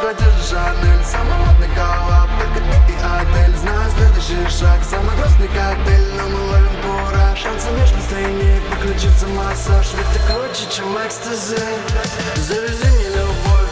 сумку держи Шанель. Самый модный коллаб, только ты и отель. Знаю следующий шаг, самый грустный коктейль, но мы ловим кураж. Шансы между настроений, подключится массаж. Ведь ты круче, чем экстази. Завези мне любовь,